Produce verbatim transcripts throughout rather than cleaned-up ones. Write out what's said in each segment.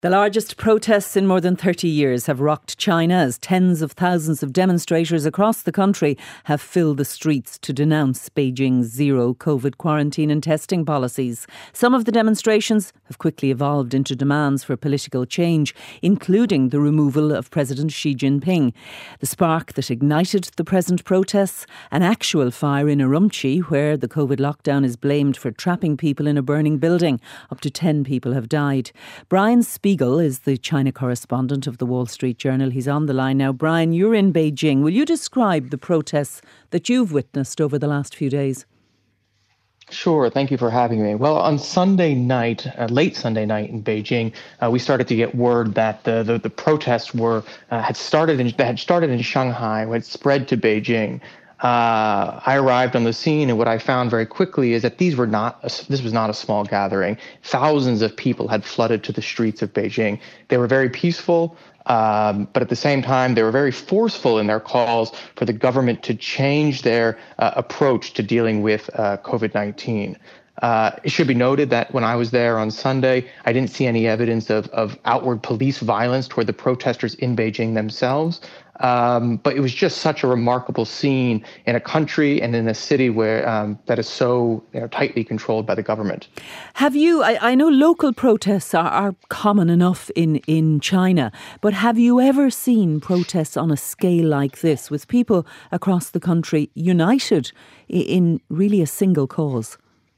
The largest protests in more than thirty years have rocked China as tens of thousands of demonstrators across the country have filled the streets to denounce Beijing's zero COVID quarantine and testing policies. Some of the demonstrations have quickly evolved into demands for political change, including the removal of President Xi Jinping. The spark that ignited the present protests, an actual fire in Urumqi where the COVID lockdown is blamed for trapping people in a burning building. Up to ten people have died. Brian Spiegel is the China correspondent of the Wall Street Journal. He's on the line now. Brian, you're in Beijing. Will you describe the protests that you've witnessed over the last few days? Sure. Thank you for having me. Well, on Sunday night, uh, late Sunday night in Beijing, uh, we started to get word that the the, the protests were uh, had started in had started in Shanghai, had spread to Beijing. Uh, I arrived on the scene, and what I found very quickly is that these were not a, this was not a small gathering. Thousands of people had flooded to the streets of Beijing. They were very peaceful, um, but at the same time, they were very forceful in their calls for the government to change their uh, approach to dealing with uh, COVID nineteen. Uh, it should be noted that when I was there on Sunday, I didn't see any evidence of, of outward police violence toward the protesters in Beijing themselves. Um, but it was just such a remarkable scene in a country and in a city where um, that is so you know, tightly controlled by the government. Have you, I, I know local protests are, are common enough in, in China, but have you ever seen protests on a scale like this with people across the country united in really a single cause?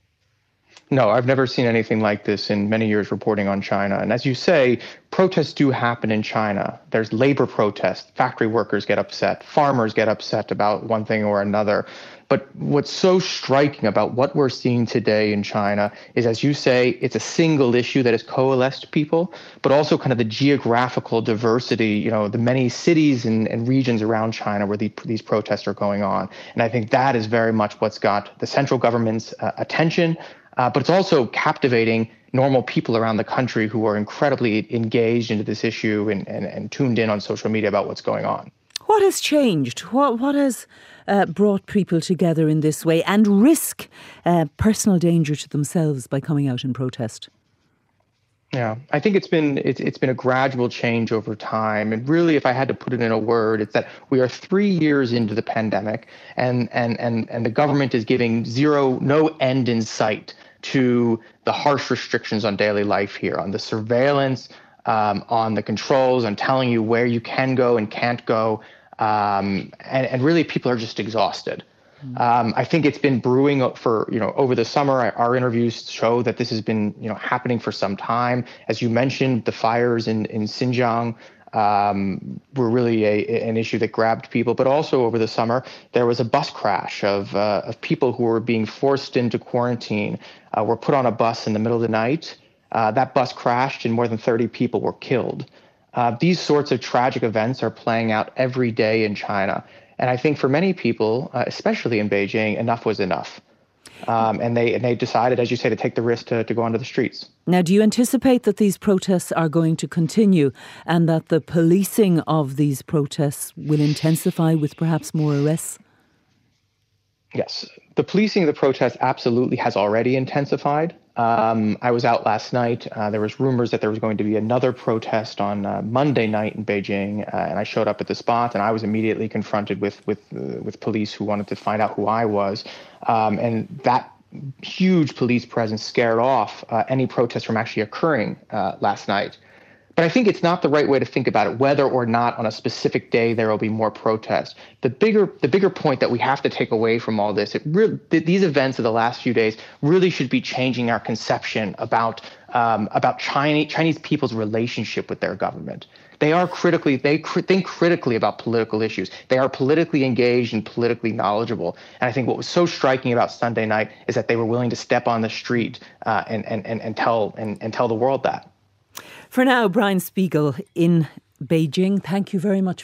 No, I've never seen anything like this in many years reporting on China. And as you say, protests do happen in China. There's labor protests. Factory workers get upset. Farmers get upset about one thing or another. But what's so striking about what we're seeing today in China is, as you say, it's a single issue that has coalesced people, but also kind of the geographical diversity, you know, the many cities and, and regions around China where the, these protests are going on. And I think that is very much what's got the central government's uh, attention. Uh, but it's also captivating normal people around the country who are incredibly engaged into this issue and, and, and tuned in on social media about what's going on. What has changed? What what has uh, brought people together in this way and risk uh, personal danger to themselves by coming out in protest? Yeah, I think it's been it's it's been a gradual change over time. And really, if I had to put it in a word, it's that we are three years into the pandemic, and and and and the government is giving zero, no end in sight to the harsh restrictions on daily life here, on the surveillance, um, on the controls, on telling you where you can go and can't go, um, and and really, people are just exhausted. Um, I think it's been brewing for, you know, over the summer. Our interviews show that this has been, you know, happening for some time. As you mentioned, the fires in, in Xinjiang um, were really a, an issue that grabbed people. But also over the summer, there was a bus crash of, uh, of people who were being forced into quarantine, uh, were put on a bus in the middle of the night. Uh, that bus crashed and more than thirty people were killed. Uh, these sorts of tragic events are playing out every day in China. And I think for many people, uh, especially in Beijing, enough was enough. Um, and they and they decided, as you say, to take the risk to, to go onto the streets. Now, do you anticipate that these protests are going to continue and that the policing of these protests will intensify with perhaps more arrests? Yes, the policing of the protests absolutely has already intensified. Um, I was out last night. Uh, there was rumors that there was going to be another protest on uh, Monday night in Beijing, uh, and I showed up at the spot, and I was immediately confronted with with uh, with police who wanted to find out who I was, um, and that huge police presence scared off uh, any protest from actually occurring uh, last night. But I think it's not the right way to think about it, whether or not on a specific day there will be more protests. The bigger the bigger point that we have to take away from all this, it really, th- these events of the last few days really should be changing our conception about um, about China, Chinese people's relationship with their government. They are critically, they cr- think critically about political issues. They are politically engaged and politically knowledgeable. And I think what was so striking about Sunday night is that they were willing to step on the street uh, and, and, and, and, tell, and, and tell the world that. For now, Brian Spiegel in Beijing, thank you very much.